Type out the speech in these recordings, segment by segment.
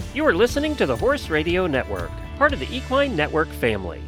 You are listening to the Horse Radio Network, part of the Equine Network family.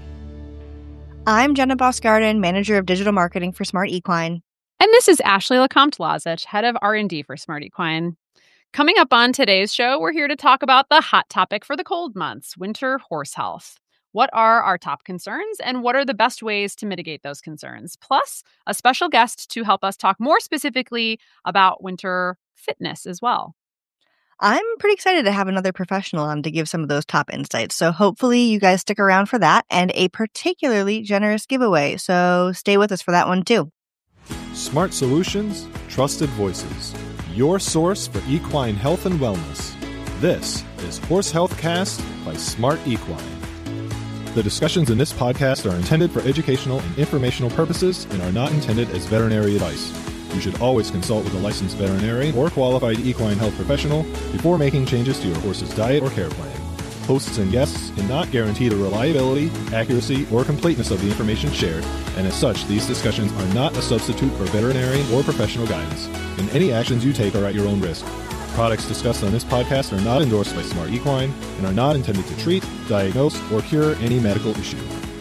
I'm Jenna Bosgarden, Manager of Digital Marketing for Smart Equine. And this is Ashley Lecomte-Lazich, Head of R&D for Smart Equine. Coming up on today's show, we're here to talk about the hot topic for the cold months, winter horse health. What are our top concerns and what are the best ways to mitigate those concerns? Plus, a special guest to help us talk more specifically about winter fitness as well. I'm pretty excited to have another professional on to give some of those top insights. So hopefully you guys stick around for that and a particularly generous giveaway. So stay with us for that one too. Smart solutions, trusted voices. Your source for equine health and wellness. This is Horse Health Cast by Smart Equine. The discussions in this podcast are intended for educational and informational purposes and are not intended as veterinary advice. You should always consult with a licensed veterinarian or qualified equine health professional before making changes to your horse's diet or care plan. Hosts and guests cannot guarantee the reliability, accuracy, or completeness of the information shared, and as such, these discussions are not a substitute for veterinarian or professional guidance, and any actions you take are at your own risk. Products discussed on this podcast are not endorsed by Smart Equine and are not intended to treat, diagnose, or cure any medical issue.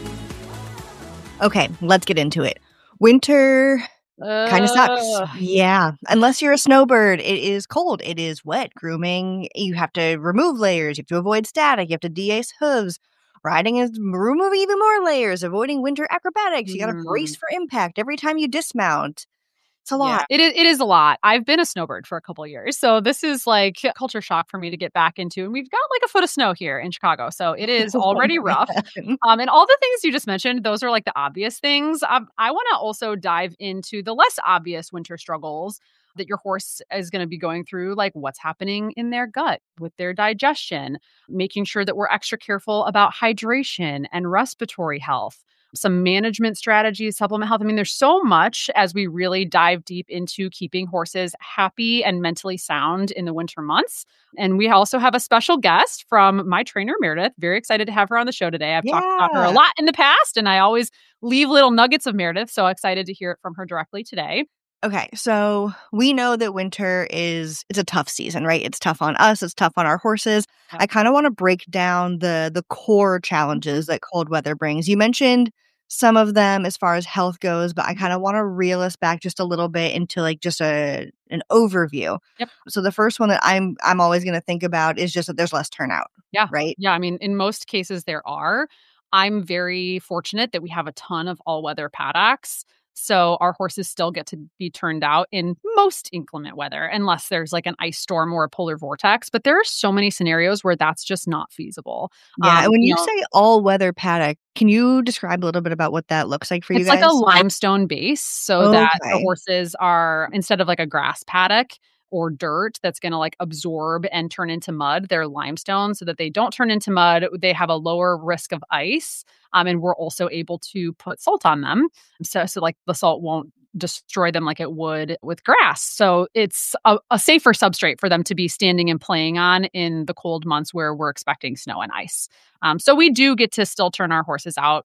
Okay, let's get into it. Winter kind of sucks. Yeah. Unless you're a snowbird, it is cold. It is wet. Grooming, you have to remove layers. You have to avoid static. You have to de-ice hooves. Riding is removing even more layers, avoiding winter acrobatics. You got to brace for impact every time you dismount. It's a lot. Yeah, it is a lot. I've been a snowbird for a couple of years. So this is like culture shock for me to get back into. And we've got like a foot of snow here in Chicago. So it is already rough. And all the things you just mentioned, those are like the obvious things. I want to also dive into the less obvious winter struggles that your horse is going to be going through, like what's happening in their gut with their digestion, making sure that we're extra careful about hydration and respiratory health. Some management strategies, supplement health. I mean, there's so much as we really dive deep into keeping horses happy and mentally sound in the winter months. And we also have a special guest from my trainer, Meredith. Very excited to have her on the show today. I've talked about her a lot in the past, and I always leave little nuggets of Meredith. So excited to hear it from her directly today. Okay, so we know that winter it's a tough season, right? It's tough on us. It's tough on our horses. Yep. I kind of want to break down the core challenges that cold weather brings. You mentioned some of them as far as health goes, but I kind of want to reel us back just a little bit into like just an overview. Yep. So the first one that I'm always going to think about is just that there's less turnout. Yeah. Right. Yeah. I mean, in most cases there are. I'm very fortunate that we have a ton of all-weather paddocks. So our horses still get to be turned out in most inclement weather, unless there's like an ice storm or a polar vortex. But there are so many scenarios where that's just not feasible. Yeah. And when you say all-weather paddock, can you describe a little bit about what that looks like for you guys? It's like a limestone base so that the horses are, instead of like a grass paddock or dirt that's going to like absorb and turn into mud, they're limestone so that they don't turn into mud. They have a lower risk of ice. And we're also able to put salt on them. So like the salt won't destroy them like it would with grass. So it's a safer substrate for them to be standing and playing on in the cold months where we're expecting snow and ice. So we do get to still turn our horses out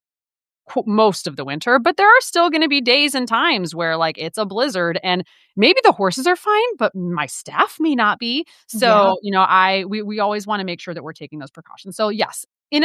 most of the winter, but there are still going to be days and times where like it's a blizzard and maybe the horses are fine, but my staff may not be. So, we always want to make sure that we're taking those precautions. So yes, in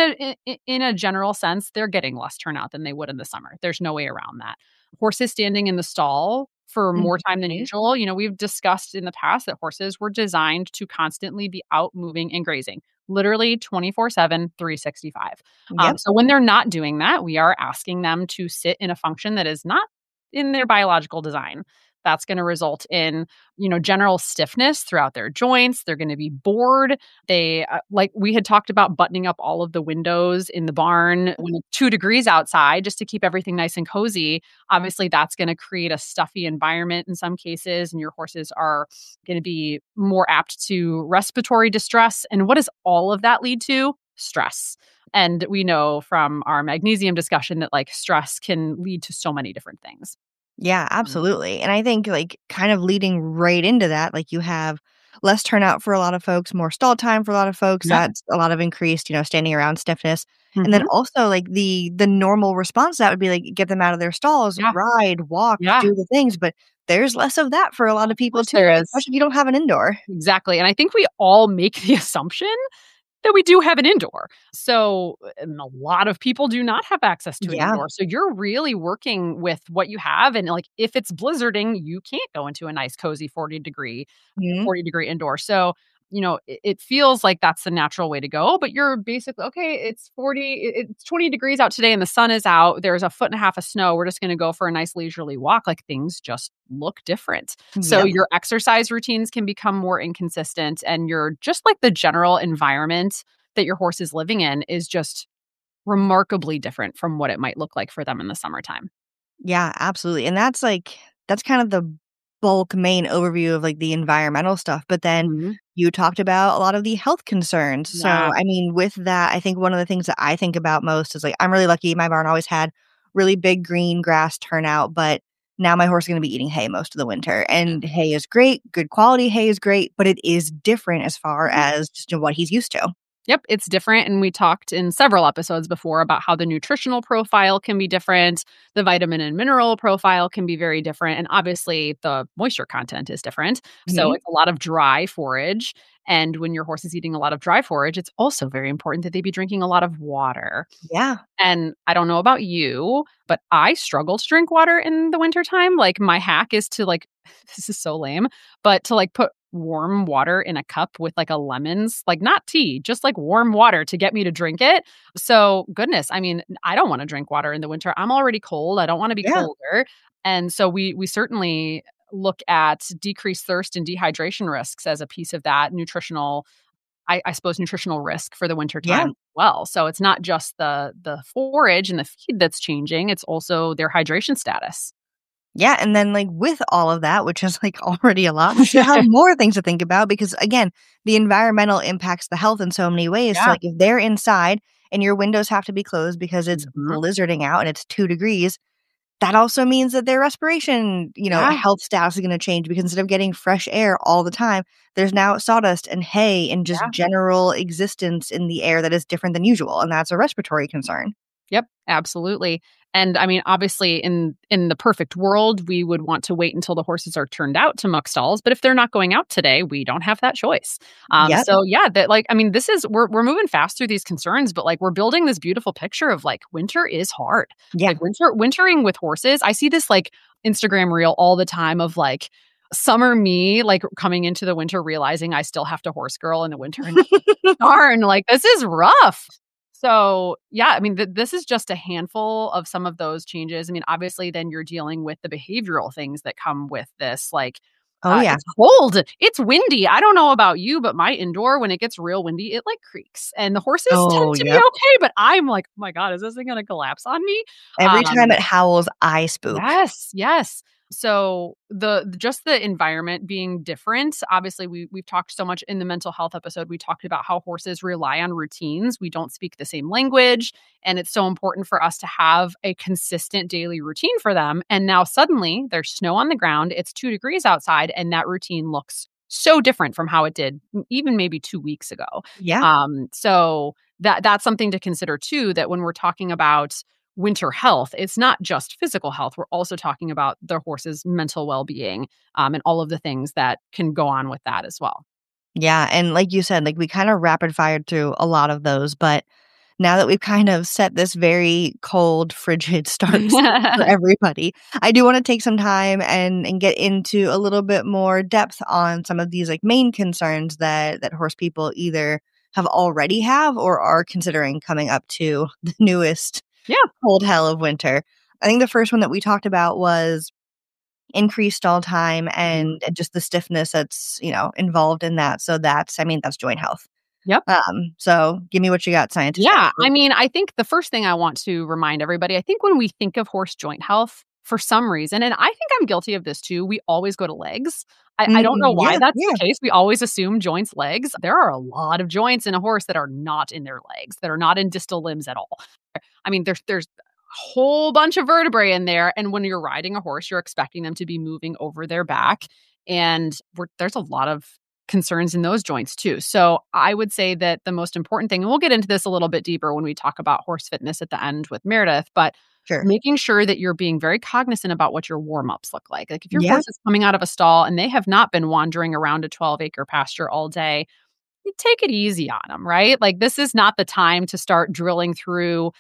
a general sense, they're getting less turnout than they would in the summer. There's no way around that. Horses standing in the stall for more time than usual. We've discussed in the past that horses were designed to constantly be out moving and grazing. Literally 24/7, 365. Yep. So when they're not doing that, we are asking them to sit in a function that is not in their biological design. That's going to result in, general stiffness throughout their joints. They're going to be bored. They, like we had talked about, buttoning up all of the windows in the barn when it's 2 degrees outside just to keep everything nice and cozy. Obviously, that's going to create a stuffy environment in some cases, and your horses are going to be more apt to respiratory distress. And what does all of that lead to? Stress. And we know from our magnesium discussion that like stress can lead to so many different things. Yeah, absolutely. And I think like kind of leading right into that, like you have less turnout for a lot of folks, more stall time for a lot of folks. Yeah. That's a lot of increased, standing around stiffness. And then also like the normal response to that would be like get them out of their stalls, ride, walk, do the things. But there's less of that for a lot of people too, there is. especially if you don't have an indoor. Exactly. And I think we all make the assumption that we do have an indoor. So, and a lot of people do not have access to an indoor. So you're really working with what you have. And like, if it's blizzarding, you can't go into a nice, cozy 40 degree indoor. So, it feels like that's the natural way to go, but you're basically, okay, it's 20 degrees out today and the sun is out. There's 1.5 feet of snow. We're just going to go for a nice leisurely walk. Like, things just look different. So your exercise routines can become more inconsistent, and you're just like the general environment that your horse is living in is just remarkably different from what it might look like for them in the summertime. Yeah, absolutely. And that's kind of the bulk main overview of like the environmental stuff. But then you talked about a lot of the health concerns. Yeah. So, I mean, with that, I think one of the things that I think about most is like, I'm really lucky. My barn always had really big green grass turnout, but now my horse is going to be eating hay most of the winter. And hay is great. Good quality hay is great, but it is different as far as just what he's used to. Yep, it's different. And we talked in several episodes before about how the nutritional profile can be different. The vitamin and mineral profile can be very different. And obviously, the moisture content is different. So it's a lot of dry forage. And when your horse is eating a lot of dry forage, it's also very important that they be drinking a lot of water. Yeah. And I don't know about you, but I struggle to drink water in the wintertime. Like, my hack is to this is so lame, but to put warm water in a cup with a lemon's, not tea, just warm water to get me to drink it. So goodness, I mean, I don't want to drink water in the winter. I'm already cold. I don't want to be colder. And so we certainly look at decreased thirst and dehydration risks as a piece of that nutritional, I suppose, nutritional risk for the winter time as well. So it's not just the forage and the feed that's changing, it's also their hydration status. Yeah, and then with all of that, which is already a lot, we should have more things to think about because again, the environmental impacts the health in so many ways. So if they're inside and your windows have to be closed because it's blizzarding out and it's 2 degrees, that also means that their respiration, health status is going to change because instead of getting fresh air all the time, there's now sawdust and hay and just general existence in the air that is different than usual. And that's a respiratory concern. Yep, absolutely. And I mean, obviously, in the perfect world, we would want to wait until the horses are turned out to muck stalls. But if they're not going out today, we don't have that choice. So yeah, this is we're moving fast through these concerns, but we're building this beautiful picture of winter is hard. Yeah, wintering with horses. I see this Instagram reel all the time of summer me coming into the winter realizing I still have to horse girl in the winter and darn, this is rough. So, yeah, I mean, this is just a handful of some of those changes. I mean, obviously, then you're dealing with the behavioral things that come with this. It's cold. It's windy. I don't know about you, but my indoor, when it gets real windy, it creaks. And the horses tend to be okay. But I'm like, oh my God, is this thing going to collapse on me? Every time it howls, I spook. Yes. So just the environment being different. Obviously, we've talked so much in the mental health episode. We talked about how horses rely on routines. We don't speak the same language, and it's so important for us to have a consistent daily routine for them. And now suddenly there's snow on the ground. It's 2 degrees outside, and that routine looks so different from how it did even maybe 2 weeks ago. Yeah. So that's something to consider too. That when we're talking about winter health, it's not just physical health. We're also talking about the horse's mental well-being and all of the things that can go on with that as well. Yeah. And like you said, we kind of rapid fired through a lot of those, but now that we've kind of set this very cold, frigid start for everybody, I do want to take some time and get into a little bit more depth on some of these main concerns that horse people either have already have or are considering coming up to the newest cold hell of winter. I think the first one that we talked about was increased stall time and just the stiffness that's, involved in that. So that's joint health. Yep. So give me what you got, scientist. Yeah. I mean, I think the first thing I want to remind everybody, I think when we think of horse joint health, for some reason, and I think I'm guilty of this too, we always go to legs. I don't know why that's the case. We always assume joints, legs. There are a lot of joints in a horse that are not in their legs, that are not in distal limbs at all. I mean, there's a whole bunch of vertebrae in there. And when you're riding a horse, you're expecting them to be moving over their back. And there's a lot of concerns in those joints too. So I would say that the most important thing, and we'll get into this a little bit deeper when we talk about horse fitness at the end with Meredith, but making sure that you're being very cognizant about what your warm-ups look like. If your horse is coming out of a stall and they have not been wandering around a 12-acre pasture all day, take it easy on them, right? Like, this is not the time to start drilling through,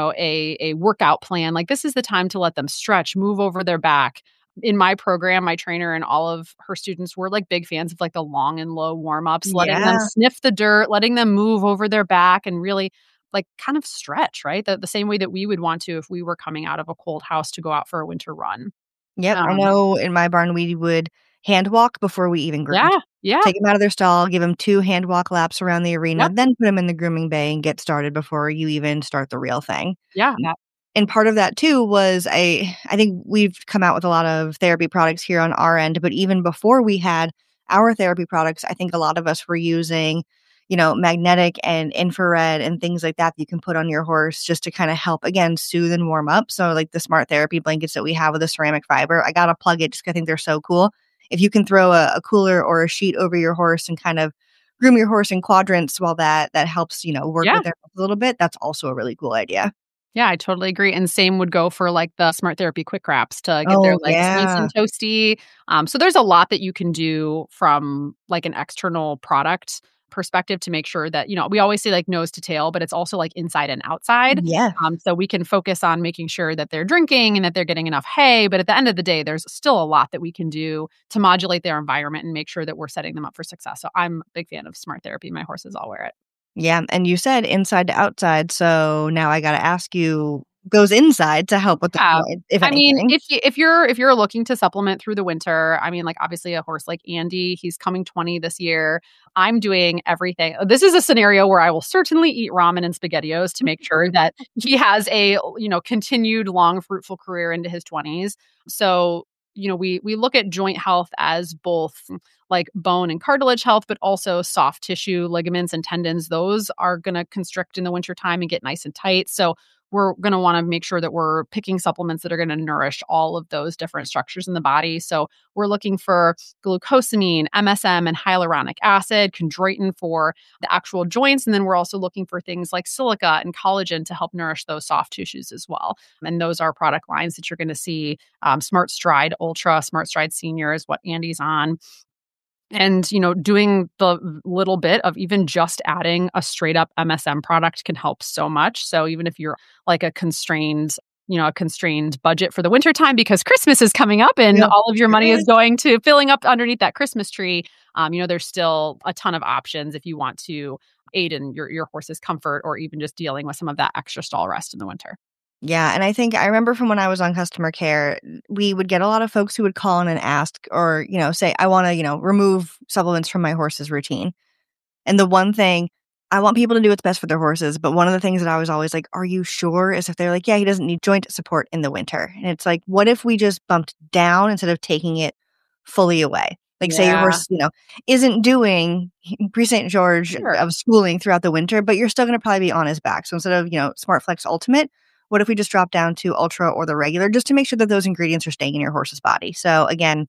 a workout plan. Like, this is the time to let them stretch, move over their back. In my program, my trainer and all of her students were like big fans of like the long and low warm-ups, letting them sniff the dirt, letting them move over their back and really like kind of stretch, right? The same way that we would want to if we were coming out of a cold house to go out for a winter run. Yep. I know in my barn, we would hand walk before we even groomed. Yeah. Take them out of their stall, give them 2 hand walk laps around the arena, then put them in the grooming bay and get started before you even start the real thing. Yeah. And part of that too was I think we've come out with a lot of therapy products here on our end, but even before we had our therapy products, I think a lot of us were using, magnetic and infrared and things like that you can put on your horse just to kind of help, again, soothe and warm up. So like the Smart Therapy blankets that we have with the ceramic fiber, I got to plug it just because I think they're so cool. If you can throw a cooler or a sheet over your horse and kind of groom your horse in quadrants while that helps, work with their health a little bit, that's also a really cool idea. Yeah, I totally agree. And same would go for like the Smart Therapy quick wraps to get their legs nice and toasty. So there's a lot that you can do from like an external product perspective to make sure that, we always say like nose to tail, but it's also like inside and outside. Yeah. So we can focus on making sure that they're drinking and that they're getting enough hay. But at the end of the day, there's still a lot that we can do to modulate their environment and make sure that we're setting them up for success. So I'm a big fan of Smart Therapy. My horses all wear it. Yeah. And you said inside to outside. So now I got to ask you, goes inside to help with the flight, if anything. I mean, if you're looking to supplement through the winter, I mean, like obviously a horse like Andy, he's coming 20 this year. I'm doing everything. This is a scenario where I will certainly eat ramen and SpaghettiOs to make sure that he has a, continued long, fruitful career into his 20s. So, we look at joint health as both like bone and cartilage health, but also soft tissue, ligaments and tendons. Those are going to constrict in the wintertime and get nice and tight. So we're going to want to make sure that we're picking supplements that are going to nourish all of those different structures in the body. So we're looking for glucosamine, MSM, and hyaluronic acid, chondroitin for the actual joints. And then we're also looking for things like silica and collagen to help nourish those soft tissues as well. And those are product lines that you're going to see. Smart Stride Ultra, Smart Stride Senior is what Andy's on. And, doing the little bit of even just adding a straight up MSM product can help so much. So even if you're like a constrained budget for the wintertime because Christmas is coming up and all of your money is going to filling up underneath that Christmas tree, there's still a ton of options if you want to aid in your horse's comfort or even just dealing with some of that extra stall rest in the winter. Yeah. And I remember from when I was on customer care, we would get a lot of folks who would call in and ask or, say, I want to, remove supplements from my horse's routine. And the one thing I want people to do what's best for their horses. But one of the things that I was always like, are you sure? Is if they're like, yeah, he doesn't need joint support in the winter. And it's like, what if we just bumped down instead of taking it fully away? Like say your horse, isn't doing pre-St. George of schooling throughout the winter, but you're still going to probably be on his back. So instead of, SmartFlex Ultimate, what if we just drop down to Ultra or the regular just to make sure that those ingredients are staying in your horse's body? So again,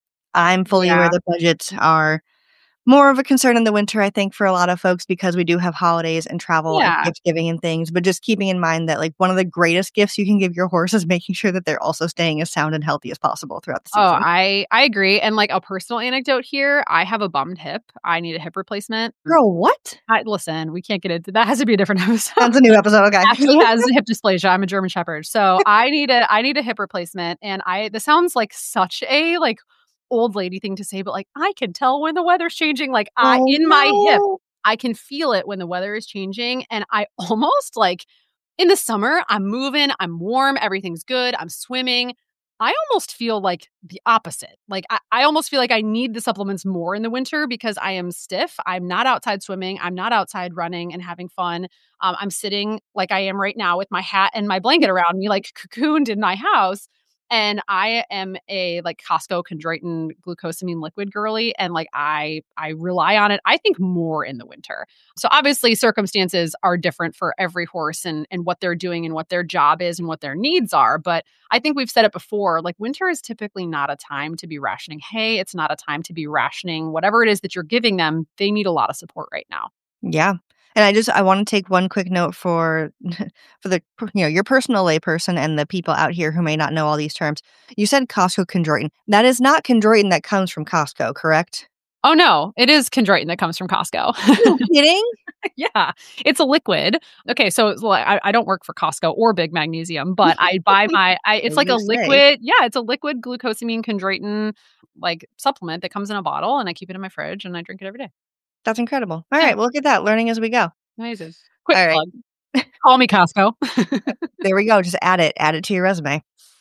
I'm fully aware that budgets are more of a concern in the winter, I think, for a lot of folks because we do have holidays and travel and gift giving and things. But just keeping in mind that like one of the greatest gifts you can give your horse is making sure that they're also staying as sound and healthy as possible throughout the season. Oh, I agree. And like a personal anecdote here, I have a bummed hip. I need a hip replacement. Girl, what? Listen, we can't get into that. Has to be a different episode. That's a new episode. Okay. Ashley has hip dysplasia. I'm a German Shepherd. So I need a hip replacement. And this sounds like such a like old lady thing to say, but like I can tell when the weather's changing. Like my hip, I can feel it when the weather is changing. And I almost like in the summer, I'm moving, I'm warm, everything's good, I'm swimming. I almost feel like the opposite. Like I almost feel like I need the supplements more in the winter because I am stiff. I'm not outside swimming. I'm not outside running and having fun. I'm sitting like I am right now with my hat and my blanket around me, like cocooned in my house. And I am a like Costco chondroitin glucosamine liquid girly. And like I rely on it, I think, more in the winter. So obviously circumstances are different for every horse and what they're doing and what their job is and what their needs are. But I think we've said it before, like winter is typically not a time to be rationing hay. It's not a time to be rationing whatever it is that you're giving them. They need a lot of support right now. Yeah. And I want to take one quick note for the, your personal layperson and the people out here who may not know all these terms. You said Costco chondroitin. That is not chondroitin that comes from Costco, correct? Oh, no, it is chondroitin that comes from Costco. No kidding? Yeah, it's a liquid. Okay, so I don't work for Costco or Big Magnesium, but I buy it's like a liquid. Yeah, it's a liquid glucosamine chondroitin like supplement that comes in a bottle, and I keep it in my fridge and I drink it every day. That's incredible. All right, well, look at that. Learning as we go. Amazing. Quick All plug. Call me Costco. There we go. Just add it to your resume.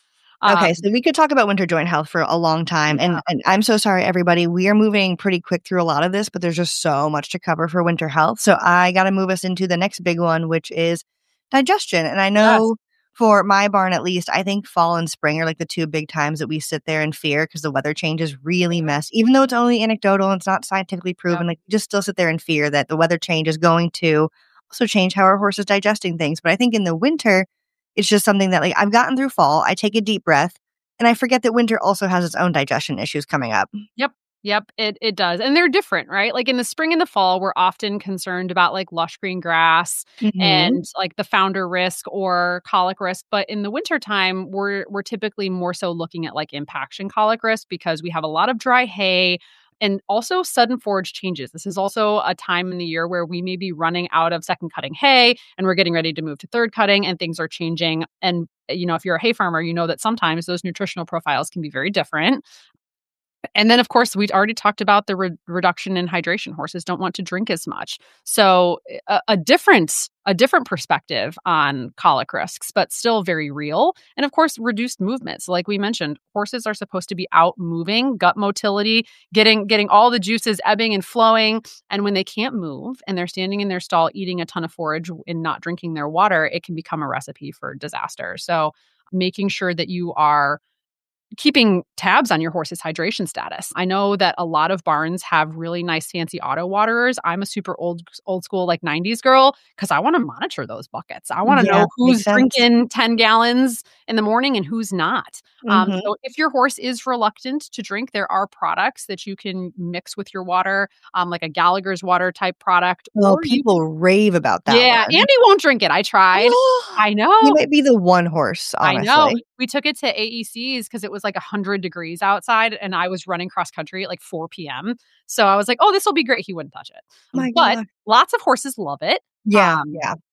Okay, so we could talk about winter joint health for a long time. And I'm so sorry, everybody. We are moving pretty quick through a lot of this, but there's just so much to cover for winter health. So I got to move us into the next big one, which is digestion. And I know for my barn, at least, I think fall and spring are like the two big times that we sit there in fear because the weather changes really mess. Even though it's only anecdotal and it's not scientifically proven, like we just still sit there in fear that the weather change is going to also change how our horse is digesting things. But I think in the winter, it's just something that like I've gotten through fall. I take a deep breath and I forget that winter also has its own digestion issues coming up. Yep, it does. And they're different, right? Like in the spring and the fall, we're often concerned about like lush green grass and like the founder risk or colic risk. But in the wintertime, we're typically more so looking at like impaction colic risk because we have a lot of dry hay and also sudden forage changes. This is also a time in the year where we may be running out of second cutting hay and we're getting ready to move to third cutting and things are changing. And, you know, if you're a hay farmer, you know that sometimes those nutritional profiles can be very different. And then, of course, we'd already talked about the reduction in hydration. Horses don't want to drink as much. So a different perspective on colic risks, but still very real. And of course, reduced movement. So like we mentioned, horses are supposed to be out moving, gut motility, getting all the juices ebbing and flowing. And when they can't move and they're standing in their stall eating a ton of forage and not drinking their water, it can become a recipe for disaster. So making sure that you are keeping tabs on your horse's hydration status. I know that a lot of barns have really nice fancy auto waterers. I'm a super old school like 90s girl because I want to monitor those buckets. I want to know who's drinking 10 gallons in the morning and who's not. So if your horse is reluctant to drink, there are products that you can mix with your water, like a Gallagher's water type product. Well, people rave about that. Yeah, one. Andy won't drink it. I tried. I know. He might be the one horse, honestly. I know. We took it to AEC's because it was like 100 degrees outside and I was running cross country at like 4 p.m. So I was like, oh, this will be great. He wouldn't touch it. But lots of horses love it. Yeah.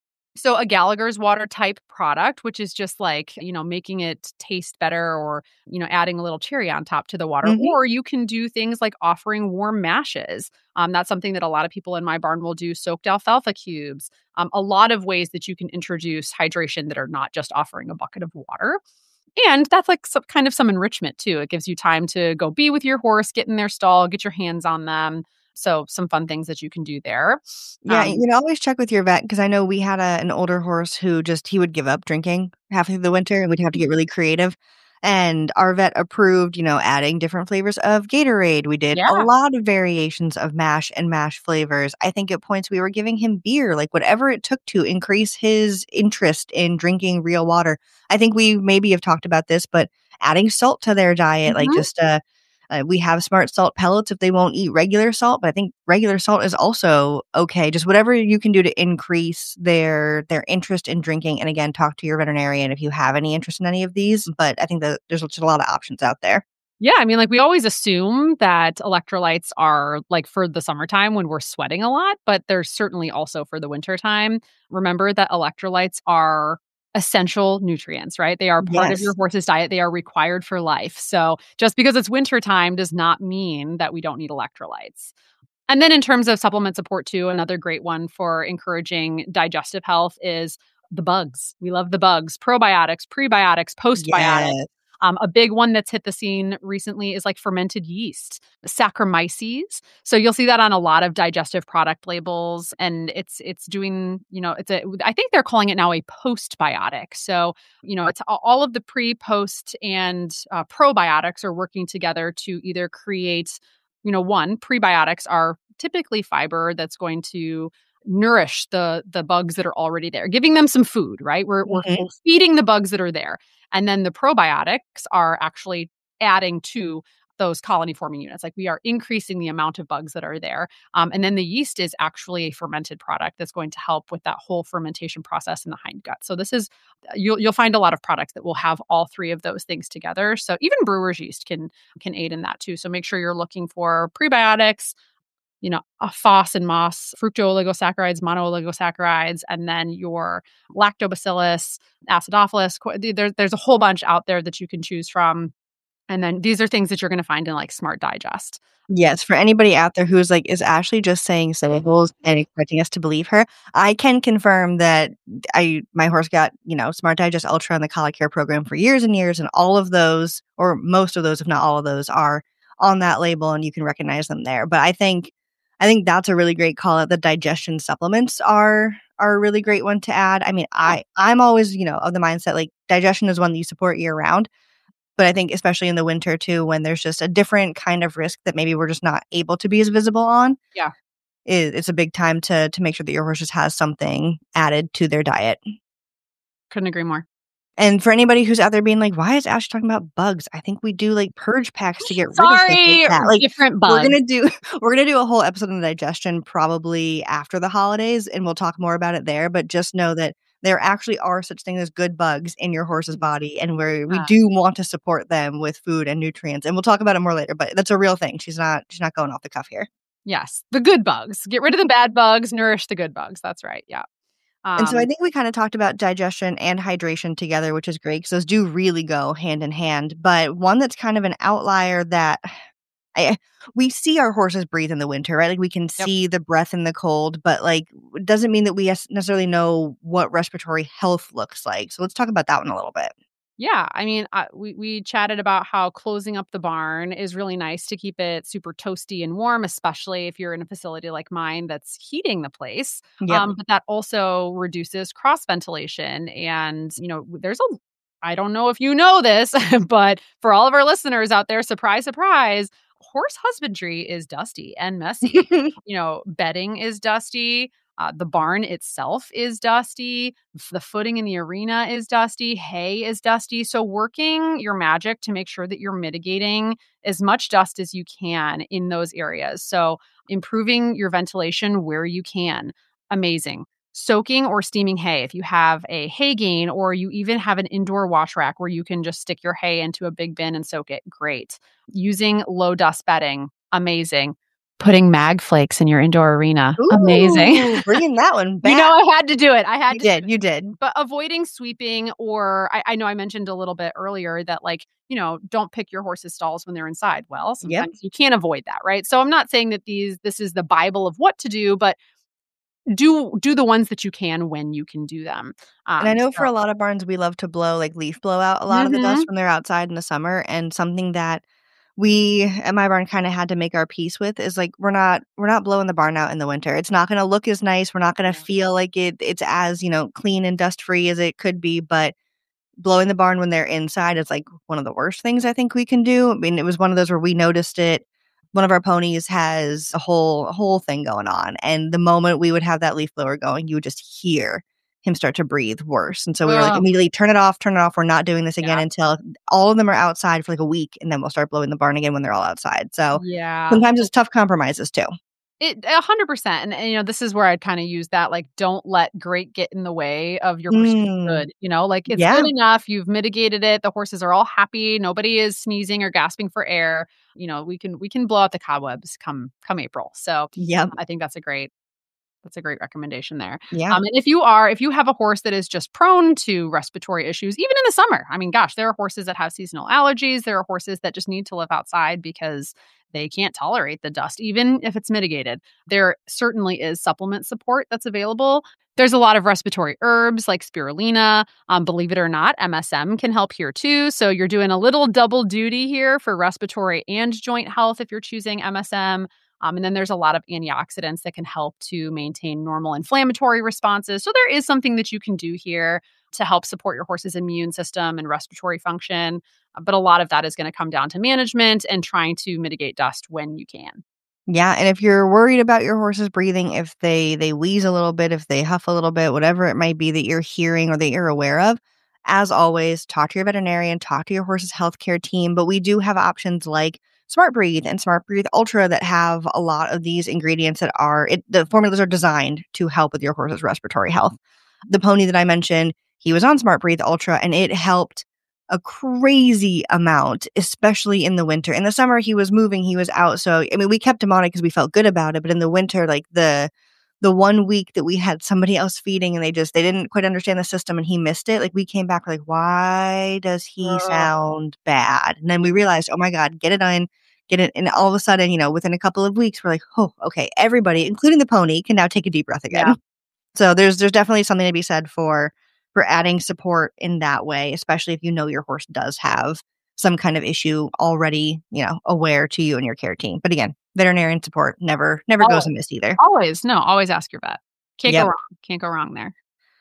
So a Gallagher's water type product, which is just like, you know, making it taste better or, you know, adding a little cherry on top to the water. Or you can do things like offering warm mashes. That's something that a lot of people in my barn will do. Soaked alfalfa cubes. A lot of ways that you can introduce hydration that are not just offering a bucket of water. And that's like some enrichment too. It gives you time to go be with your horse, get in their stall, get your hands on them. So some fun things that you can do there. Yeah, you know, always check with your vet because I know we had an older horse who he would give up drinking half through the winter and we'd have to get really creative. And our vet approved, you know, adding different flavors of Gatorade. We did a lot of variations of mash and mash flavors. I think at points we were giving him beer, like whatever it took to increase his interest in drinking real water. I think we maybe have talked about this, but adding salt to their diet, like just we have smart salt pellets if they won't eat regular salt, but I think regular salt is also okay. Just whatever you can do to increase their interest in drinking. And again, talk to your veterinarian if you have any interest in any of these. But I think that there's just a lot of options out there. Yeah, I mean, like we always assume that electrolytes are like for the summertime when we're sweating a lot, but they're certainly also for the wintertime. Remember that electrolytes are essential nutrients, right? They are part of your horse's diet. They are required for life. So just because it's wintertime does not mean that we don't need electrolytes. And then in terms of supplement support too, another great one for encouraging digestive health is the bugs. We love the bugs. Probiotics, prebiotics, postbiotics. Yes. A big one that's hit the scene recently is like fermented yeast, Saccharomyces. So you'll see that on a lot of digestive product labels, and it's doing, you know, I think they're calling it now a postbiotic. So, you know, it's all of the pre, post, and probiotics are working together to either create, you know, one, prebiotics are typically fiber that's going to nourish the bugs that are already there, giving them some food, right? We're feeding the bugs that are there. And then the probiotics are actually adding to those colony forming units. Like we are increasing the amount of bugs that are there. And then the yeast is actually a fermented product that's going to help with that whole fermentation process in the hindgut. So this is, you'll find a lot of products that will have all three of those things together. So even brewer's yeast can aid in that too. So make sure you're looking for prebiotics, FOS and MOS, fructooligosaccharides, monooligosaccharides, and then your lactobacillus, acidophilus. There's a whole bunch out there that you can choose from. And then these are things that you're going to find in like Smart Digest. Yes, for anybody out there who's like, is Ashley just saying syllables and expecting us to believe her? I can confirm that my horse got, Smart Digest Ultra and the Colic Care program for years and years, and all of those, or most of those, if not all of those, are on that label, and you can recognize them there. But I think that's a really great call out. The digestion supplements are a really great one to add. I mean, I'm always, of the mindset like digestion is one that you support year round. But I think especially in the winter too, when there's just a different kind of risk that maybe we're just not able to be as visible on. Yeah. It's a big time to make sure that your horse just has something added to their diet. Couldn't agree more. And for anybody who's out there being like, why is Ash talking about bugs? I think we do like purge packs to get rid of stuff like that. Like different bugs. We're gonna do a whole episode on digestion probably after the holidays, and we'll talk more about it there. But just know that there actually are such things as good bugs in your horse's body, and we do want to support them with food and nutrients. And we'll talk about it more later, but that's a real thing. She's not going off the cuff here. Yes. The good bugs. Get rid of the bad bugs, nourish the good bugs. That's right. Yeah. And so I think we kind of talked about digestion and hydration together, which is great because those do really go hand in hand. But one that's kind of an outlier that we see our horses breathe in the winter, right? Like we can see the breath in the cold, but like it doesn't mean that we necessarily know what respiratory health looks like. So let's talk about that one a little bit. Yeah. I mean, we chatted about how closing up the barn is really nice to keep it super toasty and warm, especially if you're in a facility like mine that's heating the place. But that also reduces cross ventilation. And, I don't know if you know this, but for all of our listeners out there, surprise, surprise, horse husbandry is dusty and messy. Bedding is dusty. The barn itself is dusty. The footing in the arena is dusty. Hay is dusty. So working your magic to make sure that you're mitigating as much dust as you can in those areas. So improving your ventilation where you can. Amazing. Soaking or steaming hay. If you have a hay gain or you even have an indoor wash rack where you can just stick your hay into a big bin and soak it, great. Using low dust bedding. Amazing. Putting mag flakes in your indoor arena. Ooh, amazing. Bringing that one back. I had to do it. You did. But avoiding sweeping, or I know I mentioned a little bit earlier that don't pick your horse's stalls when they're inside. Well, sometimes you can't avoid that, right? So I'm not saying that this is the Bible of what to do, but do the ones that you can when you can do them. And I know for a lot of barns, we love to blow like leaf blow out a lot of the dust when they're outside in the summer. And something that we at my barn kind of had to make our peace with is like we're not blowing the barn out in the winter. It's not going to look as nice. We're not going to feel like it's as clean and dust free as it could be. But blowing the barn when they're inside is like one of the worst things I think we can do. I mean, it was one of those where we noticed it. One of our ponies has a whole thing going on, and the moment we would have that leaf blower going, you would just hear him start to breathe worse. And so we were like, immediately turn it off. We're not doing this again until all of them are outside for like a week, and then we'll start blowing the barn again when they're all outside. So sometimes it's tough compromises too. 100%. And this is where I'd kind of use that, like, don't let great get in the way of your pursuit of good. It's good enough. You've mitigated it. The horses are all happy. Nobody is sneezing or gasping for air. We can blow out the cobwebs come April. So I think that's a great recommendation there. Yeah. And if you have a horse that is just prone to respiratory issues, even in the summer, I mean, gosh, there are horses that have seasonal allergies. There are horses that just need to live outside because they can't tolerate the dust, even if it's mitigated. There certainly is supplement support that's available. There's a lot of respiratory herbs like spirulina. Believe it or not, MSM can help here too. So you're doing a little double duty here for respiratory and joint health if you're choosing MSM. And then there's a lot of antioxidants that can help to maintain normal inflammatory responses. So there is something that you can do here to help support your horse's immune system and respiratory function. But a lot of that is going to come down to management and trying to mitigate dust when you can. Yeah. And if you're worried about your horse's breathing, if they wheeze a little bit, if they huff a little bit, whatever it might be that you're hearing or that you're aware of, as always, talk to your veterinarian, talk to your horse's healthcare team. But we do have options like Smart Breathe and Smart Breathe Ultra that have a lot of these ingredients that the formulas are designed to help with your horse's respiratory health. The pony that I mentioned, he was on Smart Breathe Ultra, and it helped a crazy amount, especially in the winter. In the summer, he was moving, he was out. So, I mean, we kept him on it because we felt good about it. But in the winter, like the 1 week that we had somebody else feeding and they didn't quite understand the system and he missed it. Like we came back like, why does he sound bad? And then we realized, oh my God, get it in, get it. And all of a sudden, within a couple of weeks, we're like, oh, okay, everybody, including the pony, can now take a deep breath again. Yeah. So there's definitely something to be said for adding support in that way, especially if your horse does have some kind of issue already, aware to you and your care team. But again, veterinarian support never goes amiss either. Always ask your vet. Can't go wrong there.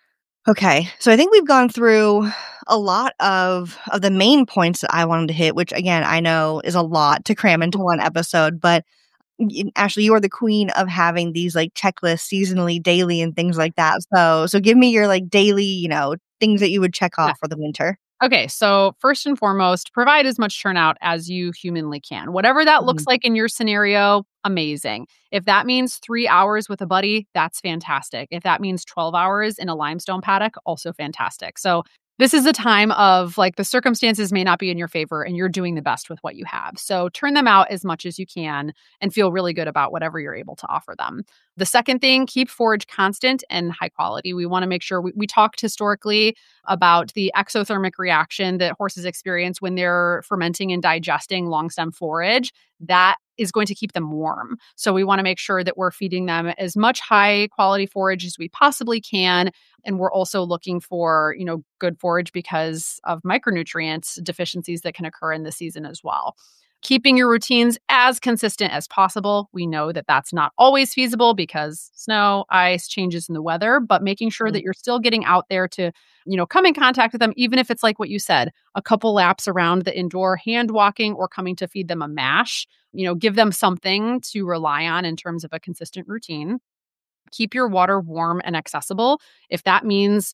Okay. So I think we've gone through a lot of the main points that I wanted to hit, which again, I know is a lot to cram into one episode, but Ashley, you are the queen of having these like checklists seasonally, daily, and things like that. So give me your like daily, things that you would check off for the winter. Okay, so first and foremost, provide as much turnout as you humanly can. Whatever that looks like in your scenario, amazing. If that means 3 hours with a buddy, that's fantastic. If that means 12 hours in a limestone paddock, also fantastic. So this is a time of like the circumstances may not be in your favor and you're doing the best with what you have. So turn them out as much as you can and feel really good about whatever you're able to offer them. The second thing, keep forage constant and high quality. We want to make sure we talked historically about the exothermic reaction that horses experience when they're fermenting and digesting long stem forage. That is going to keep them warm. So we want to make sure that we're feeding them as much high quality forage as we possibly can. And we're also looking for, good forage because of micronutrient deficiencies that can occur in the season as well. Keeping your routines as consistent as possible. We know that that's not always feasible because snow, ice, changes in the weather, but making sure that you're still getting out there to, come in contact with them, even if it's like what you said, a couple laps around the indoor, hand walking or coming to feed them a mash, give them something to rely on in terms of a consistent routine. Keep your water warm and accessible. If that means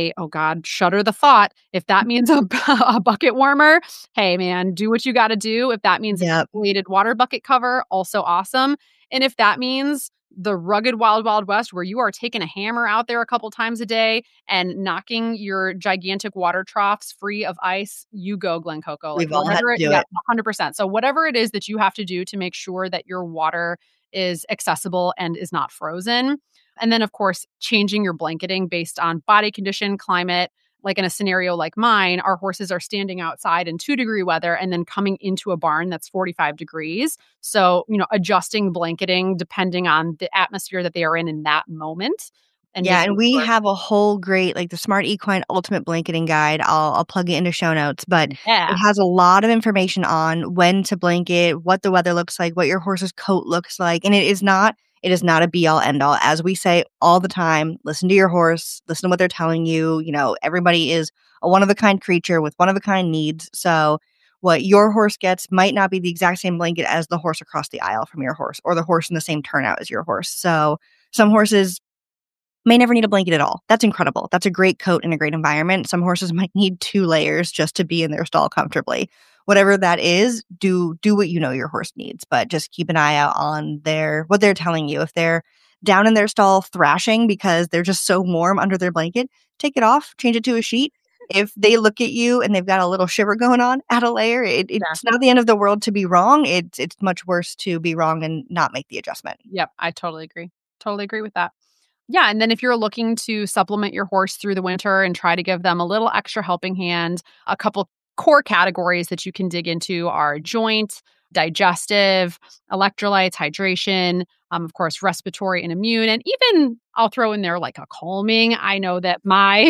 shudder the thought. If that means a bucket warmer, hey man, do what you got to do. If that means a weighted water bucket cover, also awesome. And if that means the rugged wild, wild west where you are taking a hammer out there a couple times a day and knocking your gigantic water troughs free of ice, you go, Glen Coco. We've all had to do it. 100%. So whatever it is that you have to do to make sure that your water is accessible and is not frozen. And then, of course, changing your blanketing based on body condition, climate. Like in a scenario like mine, our horses are standing outside in 2-degree weather and then coming into a barn that's 45 degrees. So, adjusting blanketing depending on the atmosphere that they are in that moment. And we have a whole great, like the Smart Equine Ultimate Blanketing Guide. I'll plug it into show notes, but it has a lot of information on when to blanket, what the weather looks like, what your horse's coat looks like. And it is not a be all end all. As we say all the time, listen to your horse, listen to what they're telling you. Everybody is a one of a kind creature with one of a kind needs. So what your horse gets might not be the exact same blanket as the horse across the aisle from your horse or the horse in the same turnout as your horse. So some horses may never need a blanket at all. That's incredible. That's a great coat in a great environment. Some horses might need 2 layers just to be in their stall comfortably. Whatever that is, do what your horse needs, but just keep an eye out on what they're telling you. If they're down in their stall thrashing because they're just so warm under their blanket, take it off, change it to a sheet. If they look at you and they've got a little shiver going on, add a layer. It's not the end of the world to be wrong. It's much worse to be wrong and not make the adjustment. Yep, I totally agree. Totally agree with that. Yeah, and then if you're looking to supplement your horse through the winter and try to give them a little extra helping hand, a couple core categories that you can dig into are joint, digestive, electrolytes, hydration, of course, respiratory and immune, and even I'll throw in there like a calming. I know that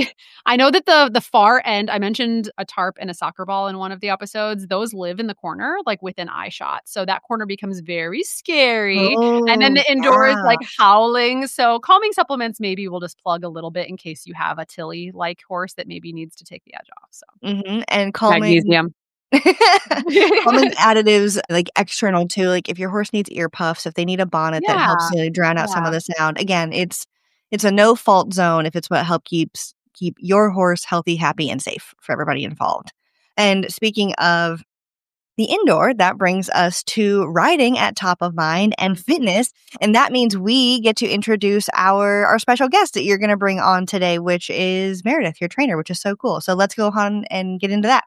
the far end, I mentioned a tarp and a soccer ball in one of the episodes. Those live in the corner, like within eye shot. So that corner becomes very scary. And then the indoor is like howling. So calming supplements, maybe we'll just plug a little bit in case you have a Tilly-like horse that maybe needs to take the edge off. So and calming. Magnesium. Calming additives like external too, like if your horse needs ear puffs, if they need a bonnet that helps to drown out some of the sound. Again, it's a no fault zone if it's what helps keep your horse healthy, happy, and safe for everybody involved. And speaking of The indoor, that brings us to riding at top of mind and fitness. And that means we get to introduce our special guest that you're going to bring on today, which is Meredith, your trainer, which is so cool. So let's go on and get into that.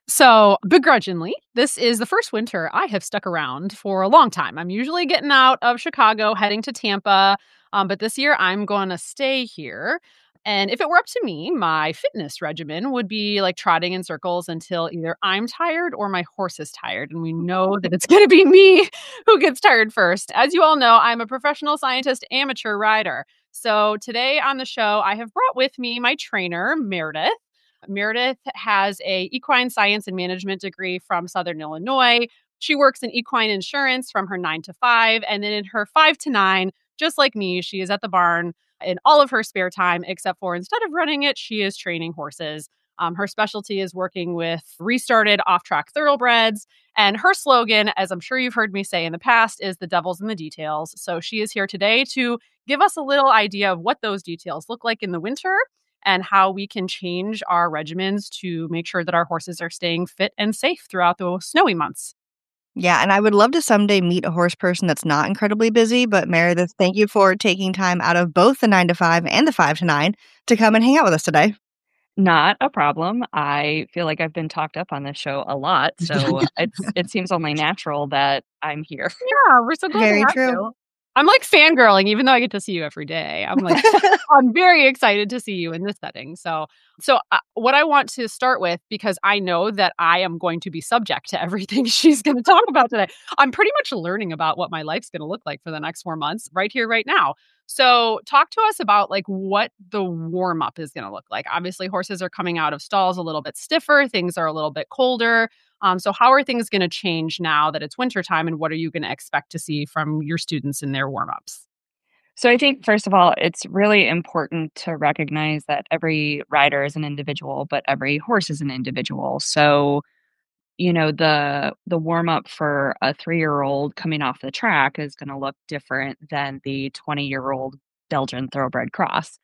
So begrudgingly, this is the first winter I have stuck around for a long time. I'm usually getting out of Chicago, heading to Tampa. But this year I'm going to stay here. And if it were up to me, my fitness regimen would be like trotting in circles until either I'm tired or my horse is tired. And we know that it's going to be me who gets tired first. As you all know, I'm a professional scientist, amateur rider. So today on the show, I have brought with me my trainer, Meredith. Meredith has a equine science and management degree from Southern Illinois. She works in equine insurance from her 9 to 5. And then in her 5 to 9, just like me, she is at the barn in all of her spare time, except for instead of running it, she is training horses. Her specialty is working with restarted off-track thoroughbreds. And her slogan, as I'm sure you've heard me say in the past, is the devil's in the details. So she is here today to give us a little idea of what those details look like in the winter and how we can change our regimens to make sure that our horses are staying fit and safe throughout the snowy months. Yeah, and I would love to someday meet a horse person that's not incredibly busy. But Meredith, thank you for taking time out of both the 9 to 5 and the 5 to 9 to come and hang out with us today. Not a problem. I feel like I've been talked up on this show a lot, so it seems only natural that I'm here. Yeah, we're so glad Very to have true. you. I'm like fangirling, even though I get to see you every day. I'm like, I'm very excited to see you in this setting. So what I want to start with, because I know that I am going to be subject to everything she's going to talk about today. I'm pretty much learning about what my life's going to look like for the next 4 months right here, right now. So talk to us about like what the warm up is going to look like. Obviously, horses are coming out of stalls a little bit stiffer. Things are a little bit colder. So how are things going to change now that it's wintertime, and what are you going to expect to see from your students in their warm-ups? So I think, first of all, it's really important to recognize that every rider is an individual, but every horse is an individual. So, the warm-up for a 3-year-old coming off the track is going to look different than the 20-year-old Belgian thoroughbred cross.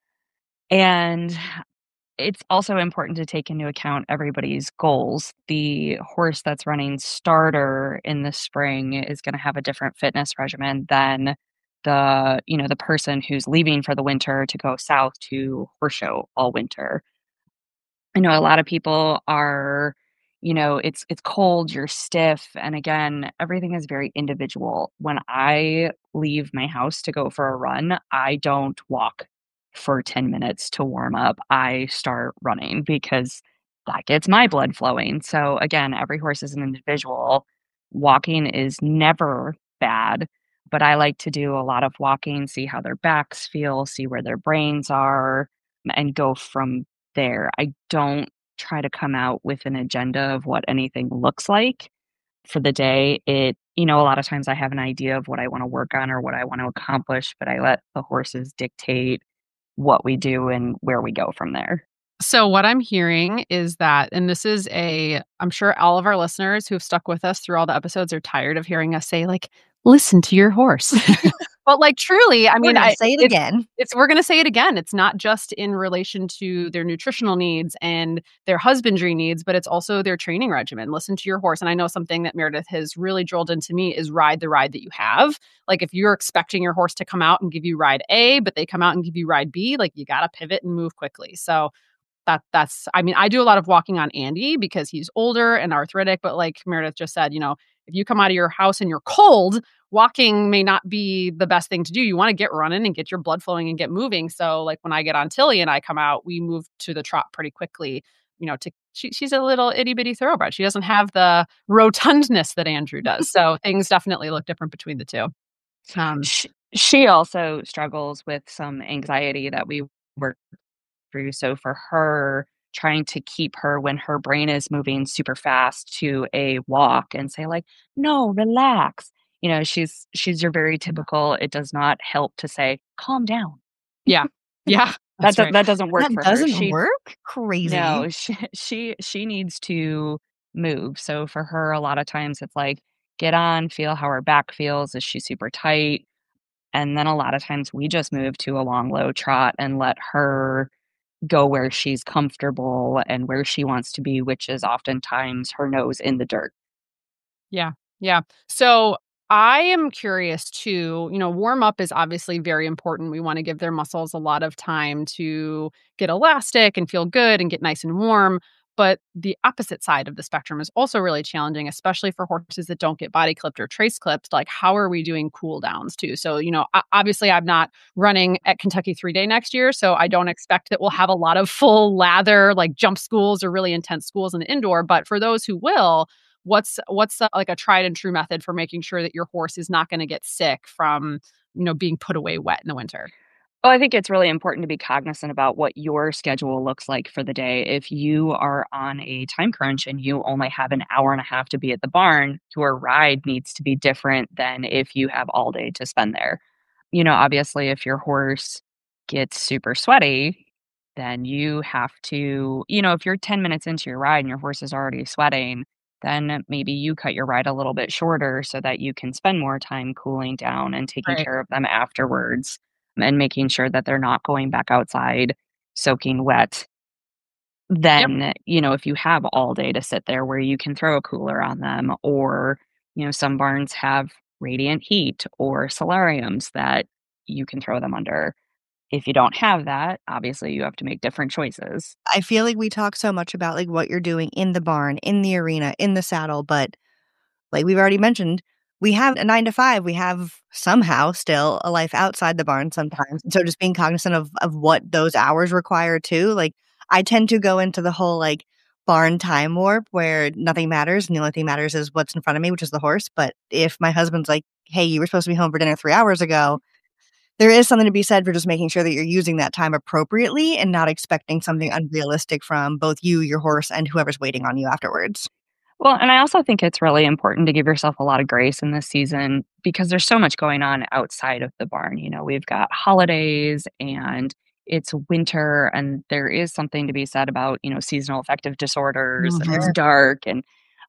And it's also important to take into account everybody's goals. The horse that's running starter in the spring is going to have a different fitness regimen than the person who's leaving for the winter to go south to horse show all winter. I know a lot of people are, it's cold, you're stiff, and again, everything is very individual. When I leave my house to go for a run, I don't walk for 10 minutes to warm up. I start running because that gets my blood flowing. So again, every horse is an individual. Walking is never bad, but I like to do a lot of walking, see how their backs feel, see where their brains are, and go from there. I don't try to come out with an agenda of what anything looks like for the day. A lot of times I have an idea of what I want to work on or what I want to accomplish, but I let the horses dictate what we do and where we go from there. So what I'm hearing is that, and this is I'm sure all of our listeners who've stuck with us through all the episodes are tired of hearing us say like, listen to your horse. But like truly, I mean, I say it again. We're going to say it again. It's not just in relation to their nutritional needs and their husbandry needs, but it's also their training regimen. Listen to your horse. And I know something that Meredith has really drilled into me is ride the ride that you have. Like if you're expecting your horse to come out and give you ride A, but they come out and give you ride B, like you got to pivot and move quickly. So I do a lot of walking on Andy because he's older and arthritic, but like Meredith just said, if you come out of your house and you're cold, walking may not be the best thing to do. You want to get running and get your blood flowing and get moving. So like when I get on Tilly and I come out, we move to the trot pretty quickly, she's a little itty bitty thoroughbred. She doesn't have the rotundness that Andrew does. So things definitely look different between the two. She also struggles with some anxiety that we work through. So for her, trying to keep her when her brain is moving super fast to a walk and say like, no, relax. She's your very typical, it does not help to say, calm down. Yeah. Yeah. That doesn't work for her. That doesn't work? Crazy. No, she needs to move. So for her, a lot of times it's like, get on, feel how her back feels. Is she super tight? And then a lot of times we just move to a long, low trot and let her go where she's comfortable and where she wants to be, which is oftentimes her nose in the dirt. Yeah. Yeah. So I am curious too. Warm up is obviously very important. We want to give their muscles a lot of time to get elastic and feel good and get nice and warm. But the opposite side of the spectrum is also really challenging, especially for horses that don't get body clipped or trace clipped. Like, how are we doing cool downs too? So, obviously, I'm not running at Kentucky 3-day next year. So I don't expect that we'll have a lot of full lather, like jump schools or really intense schools in the indoor. But for those who will, what's like a tried and true method for making sure that your horse is not going to get sick from being put away wet in the winter? Well, I think it's really important to be cognizant about what your schedule looks like for the day. If you are on a time crunch and you only have an hour and a half to be at the barn, your ride needs to be different than if you have all day to spend there. Obviously, if your horse gets super sweaty, then you have to, if you're 10 minutes into your ride and your horse is already sweating, then maybe you cut your ride a little bit shorter so that you can spend more time cooling down and taking Right. care of them afterwards and making sure that they're not going back outside soaking wet. Yep. Then, if you have all day to sit there where you can throw a cooler on them, or, some barns have radiant heat or solariums that you can throw them under. If you don't have that, obviously you have to make different choices. I feel like we talk so much about, like, what you're doing in the barn, in the arena, in the saddle, but like we've already mentioned, we have a 9 to 5. We have somehow still a life outside the barn sometimes. So just being cognizant of what those hours require too. Like, I tend to go into the whole like barn time warp where nothing matters and the only thing matters is what's in front of me, which is the horse. But if my husband's like, hey, you were supposed to be home for dinner 3 hours ago, there is something to be said for just making sure that you're using that time appropriately and not expecting something unrealistic from both you, your horse, and whoever's waiting on you afterwards. Well, and I also think it's really important to give yourself a lot of grace in this season because there's so much going on outside of the barn. We've got holidays and it's winter, and there is something to be said about, seasonal affective disorders, and it's Mhm. dark. And,